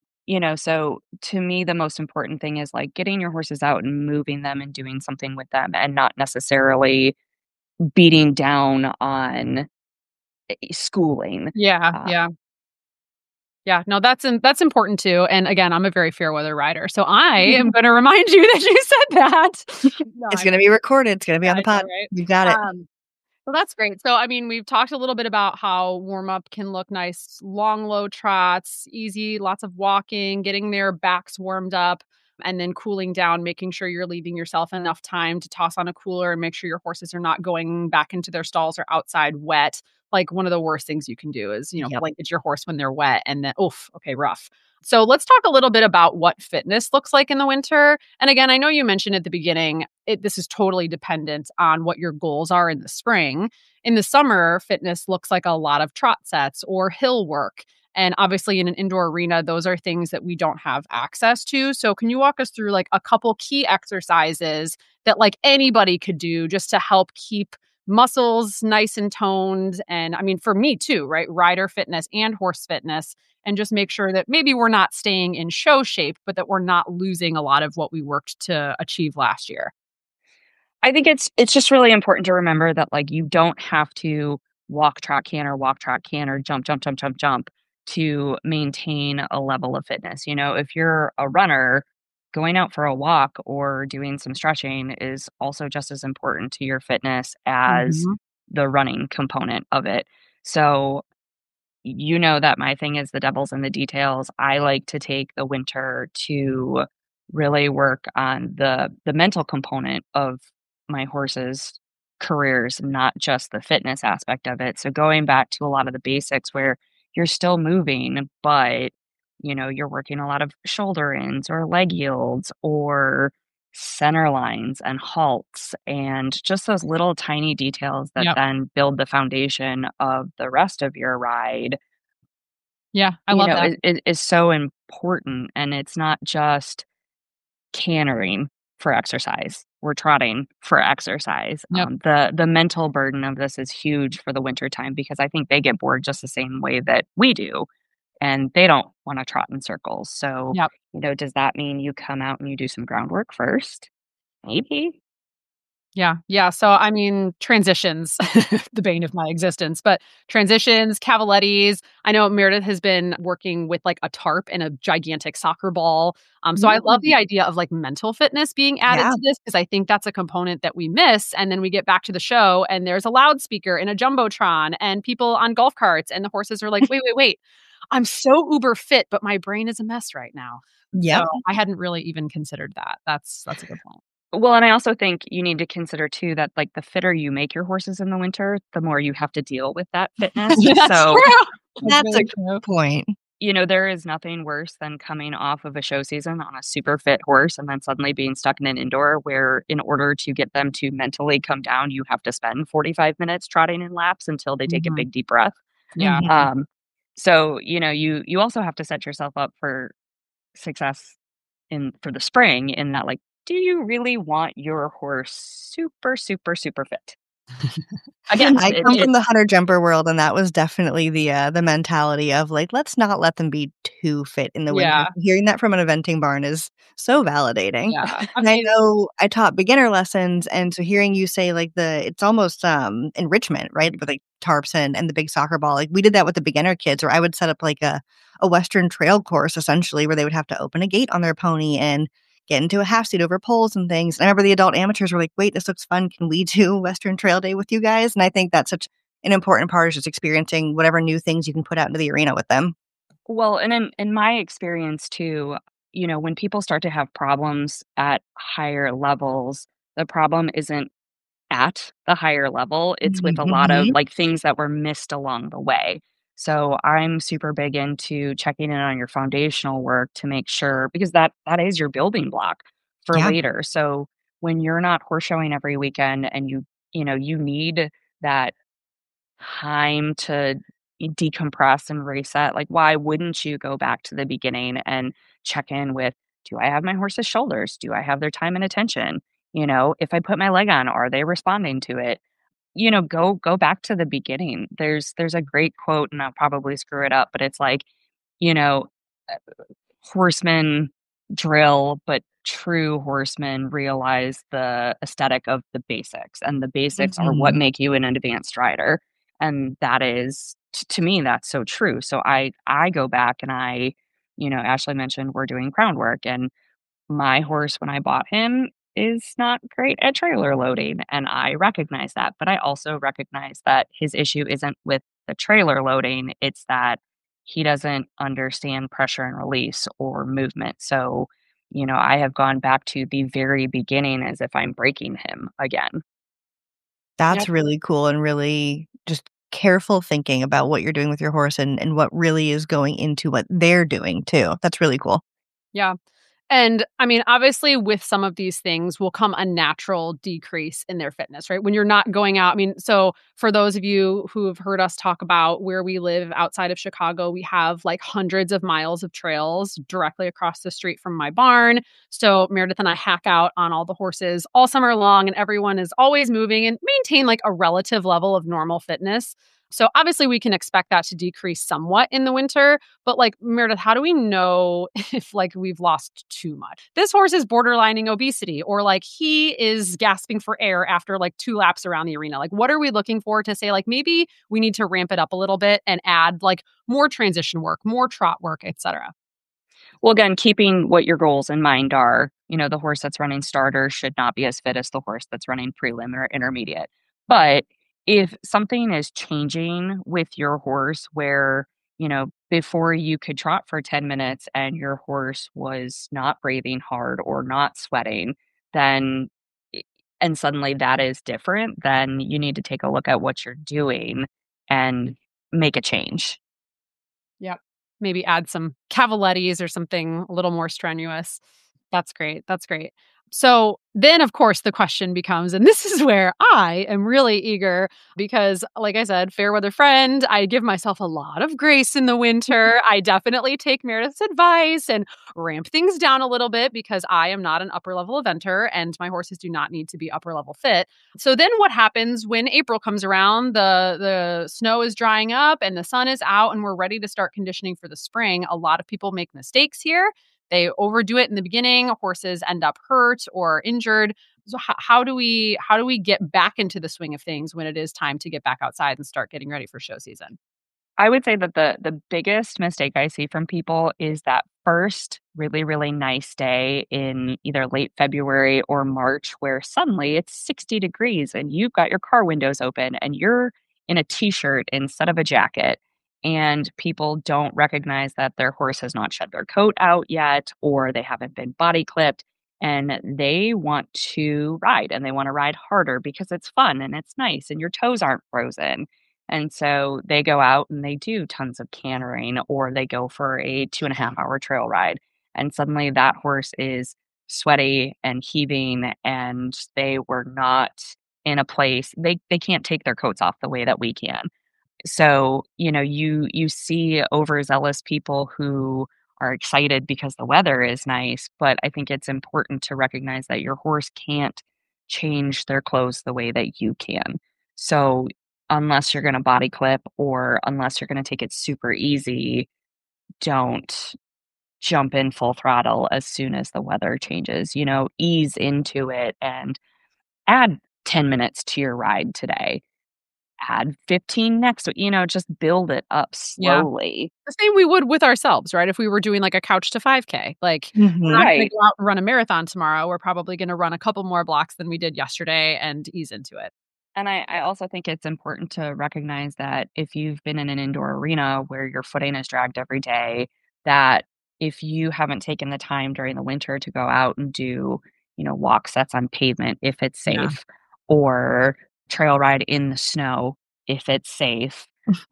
so to me, the most important thing is like getting your horses out and moving them and doing something with them and not necessarily beating down on schooling. Yeah. Uh, Yeah. Yeah, no, that's important too. And again, I'm a very fair weather rider, so I am going to remind you that you said that. No, It's gonna be recorded. It's gonna be yeah, on the I know, pod. right? You got it. Well, that's great. So, I mean, we've talked a little bit about how warm up can look nice, long, low trots, easy, lots of walking, getting their backs warmed up, and then cooling down, making sure you're leaving yourself enough time to toss on a cooler and make sure your horses are not going back into their stalls or outside wet. Like, one of the worst things you can do is, Yep. blanket your horse when they're wet and then, oof, okay, rough. So let's talk a little bit about what fitness looks like in the winter. And again, I know you mentioned at the beginning, this is totally dependent on what your goals are in the spring. In the summer, fitness looks like a lot of trot sets or hill work. And obviously, in an indoor arena, those are things that we don't have access to. So, can you walk us through like a couple key exercises that like anybody could do just to help keep muscles nice and toned? And I mean, for me too, right? Rider fitness and horse fitness, and just make sure that maybe we're not staying in show shape, but that we're not losing a lot of what we worked to achieve last year. I think it's just really important to remember that, like, you don't have to walk, track, canter, jump, jump, jump, jump, jump to maintain a level of fitness. If you're a runner, going out for a walk or doing some stretching is also just as important to your fitness as Mhm. the running component of it. So, that my thing is the devil's in the details. I like to take the winter to really work on the mental component of my horses' careers, not just the fitness aspect of it. So going back to a lot of the basics where you're still moving, but you're working a lot of shoulder ins or leg yields or center lines and halts and just those little tiny details that Yep. then build the foundation of the rest of your ride Yeah, I love that. is so important. And it's not just cantering for exercise. We're trotting for exercise. Yep. The mental burden of this is huge for the winter time because I think they get bored just the same way that we do, and they don't want to trot in circles. So, Yep. does that mean you come out and you do some groundwork first? Maybe. Yeah. Yeah. So, I mean, transitions, the bane of my existence, but transitions, cavalettis. I know Meredith has been working with like a tarp and a gigantic soccer ball. So I love the idea of like mental fitness being added to this because I think that's a component that we miss. And then we get back to the show and there's a loudspeaker and a jumbotron and people on golf carts and the horses are like, wait. I'm so uber fit, but my brain is a mess right now. Yep. So I hadn't really even considered that. That's a good point. Well, and I also think you need to consider too that like the fitter you make your horses in the winter, the more you have to deal with that fitness. So that's a good point. You know, there is nothing worse than coming off of a show season on a super fit horse and then suddenly being stuck in an indoor where in order to get them to mentally come down, you have to spend 45 minutes trotting in laps until they take a big deep breath. Yeah. So, you know, you also have to set yourself up for success for the spring in that like, do you really want your horse super, super, super fit? Again, I come from the hunter jumper world, and that was definitely the mentality of like, let's not let them be too fit in the winter. Hearing that from an eventing barn is so validating. Yeah. And I know I taught beginner lessons, and so hearing you say like it's almost enrichment, right? With like tarps and the big soccer ball. Like we did that with the beginner kids, or I would set up like a Western trail course essentially where they would have to open a gate on their pony and get into a half seat over poles and things. And I remember the adult amateurs were like, wait, this looks fun. Can we do Western Trail Day with you guys? And I think that's such an important part is just experiencing whatever new things you can put out into the arena with them. Well, and in my experience too, you know, when people start to have problems at higher levels, the problem isn't at the higher level. It's with a lot of like things that were missed along the way. So I'm super big into checking in on your foundational work to make sure because that is your building block for later. So when you're not horse showing every weekend and you need that time to decompress and reset, like why wouldn't you go back to the beginning and check in with, do I have my horse's shoulders? Do I have their time and attention? You know, if I put my leg on, are they responding to it? You know, go back to the beginning. There's a great quote, and I'll probably screw it up, but it's like, you know, horsemen drill, but true horsemen realize the aesthetic of the basics, and the basics are what make you an advanced rider. And that is, to me, that's so true. So I go back and Ashley mentioned we're doing crown work, and my horse, when I bought him, is not great at trailer loading. And I recognize that. But I also recognize that his issue isn't with the trailer loading, it's that he doesn't understand pressure and release or movement. So, you know, I have gone back to the very beginning as if I'm breaking him again. That's really cool and really just careful thinking about what you're doing with your horse and what really is going into what they're doing too. That's really cool. Yeah. And I mean, obviously, with some of these things will come a natural decrease in their fitness, right? When you're not going out. I mean, so for those of you who have heard us talk about where we live outside of Chicago, we have like hundreds of miles of trails directly across the street from my barn. So Meredith and I hack out on all the horses all summer long, and everyone is always moving and maintain like a relative level of normal fitness. So obviously we can expect that to decrease somewhat in the winter, but like Meredith, how do we know if like we've lost too much? This horse is borderlining obesity, or like he is gasping for air after like 2 laps around the arena. Like what are we looking for to say like maybe we need to ramp it up a little bit and add like more transition work, more trot work, etc. Well, again, keeping what your goals in mind are, you know, the horse that's running starter should not be as fit as the horse that's running prelim or intermediate. But if something is changing with your horse where, you know, before you could trot for 10 minutes and your horse was not breathing hard or not sweating, then, and suddenly that is different, then you need to take a look at what you're doing and make a change. Yep. Maybe add some cavalettis or something a little more strenuous. That's great. That's great. So then, of course, the question becomes, and this is where I am really eager because, like I said, fair weather friend, I give myself a lot of grace in the winter. I definitely take Meredith's advice and ramp things down a little bit because I am not an upper level eventer and my horses do not need to be upper level fit. So then what happens when April comes around, the snow is drying up and the sun is out and we're ready to start conditioning for the spring? A lot of people make mistakes here. they overdo it in the beginning, horses end up hurt or injured. So how do we get back into the swing of things when it is time to get back outside and start getting ready for show season? I would say that the biggest mistake I see from people is that first really, really nice day in either late February or March where suddenly it's 60 degrees and you've got your car windows open and you're in a t-shirt instead of a jacket. And people don't recognize that their horse has not shed their coat out yet, or they haven't been body clipped, and they want to ride and they want to ride harder because it's fun and it's nice and your toes aren't frozen. And so they go out and they do tons of cantering, or they go for a 2.5 hour trail ride. And suddenly that horse is sweaty and heaving, and they were not in a place, they can't take their coats off the way that we can. So, you see overzealous people who are excited because the weather is nice, but I think it's important to recognize that your horse can't change their clothes the way that you can. So, unless you're going to body clip or unless you're going to take it super easy, don't jump in full throttle as soon as the weather changes. Ease into it and add 10 minutes to your ride today. Add 15 next week, just build it up slowly. Yeah. The same we would with ourselves, right? If we were doing like a couch to 5K, like we're not going to go out and run a marathon tomorrow. We're probably going to run a couple more blocks than we did yesterday and ease into it. And I also think it's important to recognize that if you've been in an indoor arena where your footing is dragged every day, that if you haven't taken the time during the winter to go out and do, walk sets on pavement if it's safe, or trail ride in the snow if it's safe,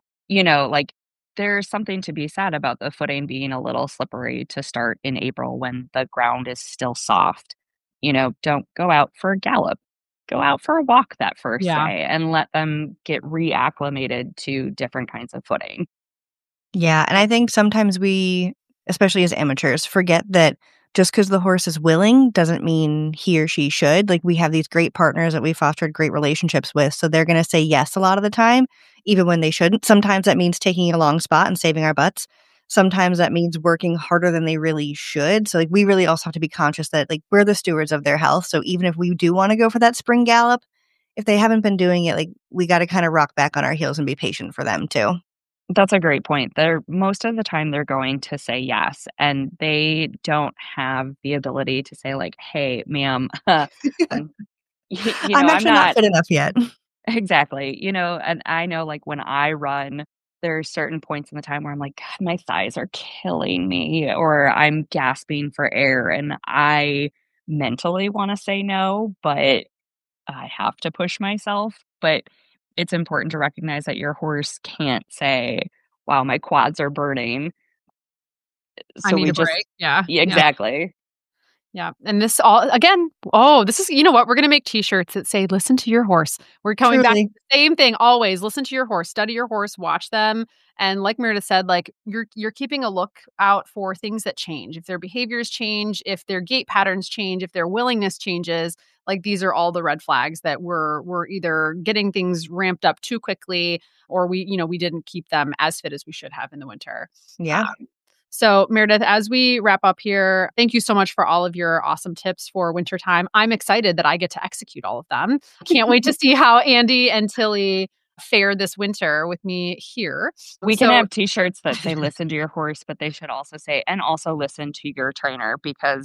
like there's something to be said about the footing being a little slippery to start in April when the ground is still soft. Don't go out for a gallop. Go out for a walk that first day and let them get reacclimated to different kinds of footing. Yeah, and I think sometimes we, especially as amateurs, forget that just because the horse is willing doesn't mean he or she should. Like, we have these great partners that we fostered great relationships with, so they're going to say yes a lot of the time, even when they shouldn't. Sometimes that means taking a long spot and saving our butts. Sometimes that means working harder than they really should. So, we really also have to be conscious that, we're the stewards of their health. So even if we do want to go for that spring gallop, if they haven't been doing it, we got to kind of rock back on our heels and be patient for them too. That's a great point. Most of the time they're going to say yes, and they don't have the ability to say hey, ma'am, I'm actually not fit enough yet. Exactly. And I know when I run, there are certain points in the time where I'm like, God, my thighs are killing me, or I'm gasping for air, and I mentally want to say no, but I have to push myself. But it's important to recognize that your horse can't say, wow, my quads are burning. So I need a break. Yeah. Exactly. Yeah. And this this is, what? We're going to make t-shirts that say, listen to your horse. We're coming back to the same thing always. Listen to your horse, study your horse, watch them. And like Meredith said, you're keeping a lookout for things that change. If their behaviors change, if their gait patterns change, if their willingness changes, these are all the red flags that we're either getting things ramped up too quickly, or we didn't keep them as fit as we should have in the winter. Yeah. So Meredith, as we wrap up here, thank you so much for all of your awesome tips for wintertime. I'm excited that I get to execute all of them. Can't wait to see how Andy and Tilly fare this winter with me here. We can have t-shirts that say listen to your horse, but they should also say, and also listen to your trainer, because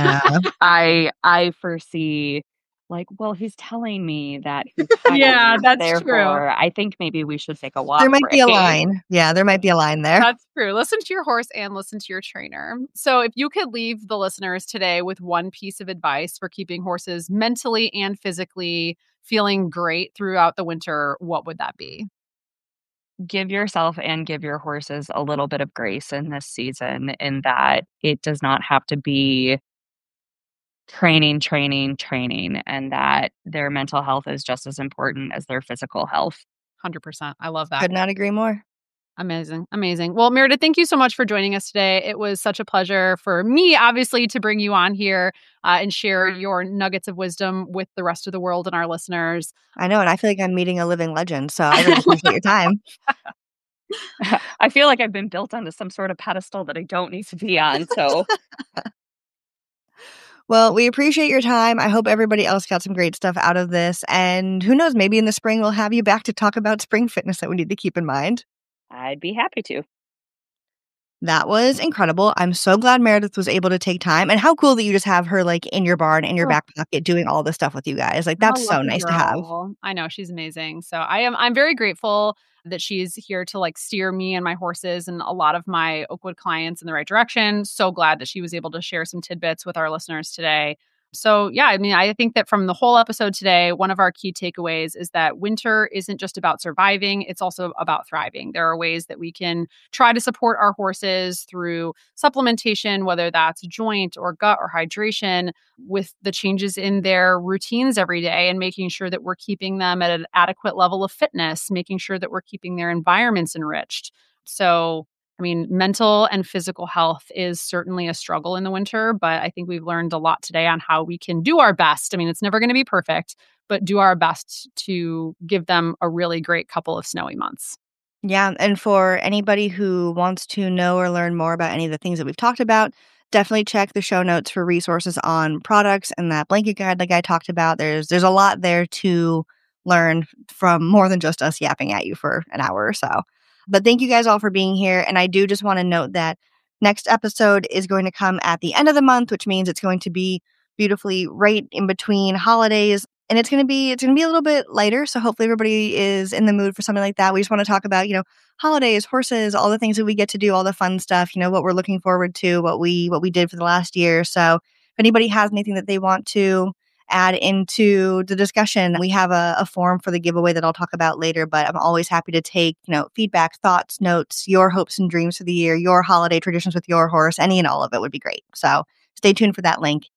I foresee well, he's telling me that he's that's true. I think maybe we should take a walk. There might be a line. Yeah, there might be a line there. That's true. Listen to your horse and listen to your trainer. So if you could leave the listeners today with one piece of advice for keeping horses mentally and physically feeling great throughout the winter, what would that be? Give yourself and give your horses a little bit of grace in this season, in that it does not have to be training, and that their mental health is just as important as their physical health. 100%. I love that. Could not agree more. Amazing. Well, Meredith, thank you so much for joining us today. It was such a pleasure for me, obviously, to bring you on here and share your nuggets of wisdom with the rest of the world and our listeners. I know, and I feel like I'm meeting a living legend, so I really appreciate your time. I feel like I've been built onto some sort of pedestal that I don't need to be on. So, well, we appreciate your time. I hope everybody else got some great stuff out of this. And who knows, maybe in the spring we'll have you back to talk about spring fitness that we need to keep in mind. I'd be happy to. That was incredible. I'm so glad Meredith was able to take time. And how cool that you just have her like in your barn, in your back pocket, doing all this stuff with you guys. Like, that's so nice to have. I know, she's amazing. So I'm very grateful that she's here to like steer me and my horses and a lot of my Oakwood clients in the right direction. So glad that she was able to share some tidbits with our listeners today. So yeah, I mean, I think that from the whole episode today, one of our key takeaways is that winter isn't just about surviving, it's also about thriving. There are ways that we can try to support our horses through supplementation, whether that's joint or gut or hydration, with the changes in their routines every day and making sure that we're keeping them at an adequate level of fitness, making sure that we're keeping their environments enriched. So I mean, mental and physical health is certainly a struggle in the winter, but I think we've learned a lot today on how we can do our best. I mean, it's never going to be perfect, but do our best to give them a really great couple of snowy months. Yeah. And for anybody who wants to know or learn more about any of the things that we've talked about, definitely check the show notes for resources on products and that blanket guide like I talked about. There's a lot there to learn from more than just us yapping at you for an hour or so. But thank you guys all for being here. And I do just want to note that next episode is going to come at the end of the month, which means it's going to be beautifully right in between holidays. And it's going to be a little bit lighter. So hopefully everybody is in the mood for something like that. We just want to talk about, holidays, horses, all the things that we get to do, all the fun stuff, what we're looking forward to, what we did for the last year. So if anybody has anything that they want to add into the discussion, we have a form for the giveaway that I'll talk about later, but I'm always happy to take, feedback, thoughts, notes, your hopes and dreams for the year, your holiday traditions with your horse, any and all of it would be great. So stay tuned for that link.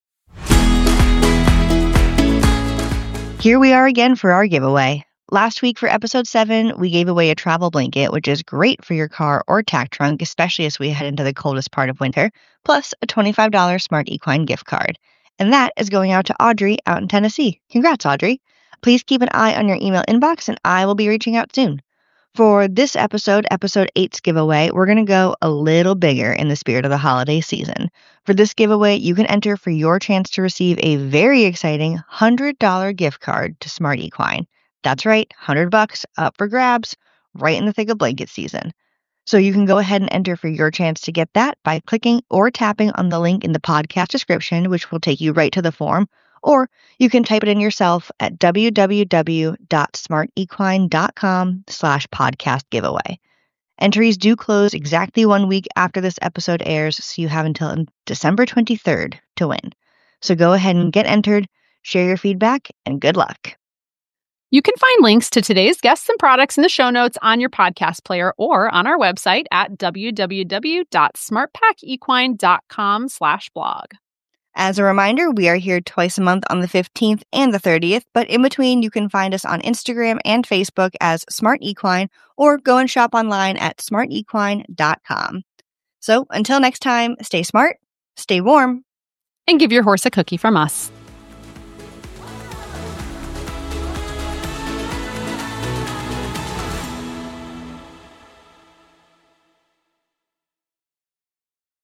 Here we are again for our giveaway. Last week for episode 7, we gave away a travel blanket, which is great for your car or tack trunk, especially as we head into the coldest part of winter, plus a $25 Smart Equine gift card. And that is going out to Audrey out in Tennessee. Congrats, Audrey. Please keep an eye on your email inbox, and I will be reaching out soon. For this episode 8's giveaway, we're going to go a little bigger in the spirit of the holiday season. For this giveaway, you can enter for your chance to receive a very exciting $100 gift card to Smart Equine. That's right, $100 up for grabs, right in the thick of blanket season. So you can go ahead and enter for your chance to get that by clicking or tapping on the link in the podcast description, which will take you right to the form, or you can type it in yourself at www.smartequine.com/podcast giveaway. Entries do close exactly 1 week after this episode airs, so you have until December 23rd to win. So go ahead and get entered, share your feedback, and good luck. You can find links to today's guests and products in the show notes on your podcast player or on our website at www.smartpackequine.com/blog. As a reminder, we are here twice a month on the 15th and the 30th, but in between, you can find us on Instagram and Facebook as Smart Equine, or go and shop online at smartequine.com. So until next time, stay smart, stay warm, and give your horse a cookie from us.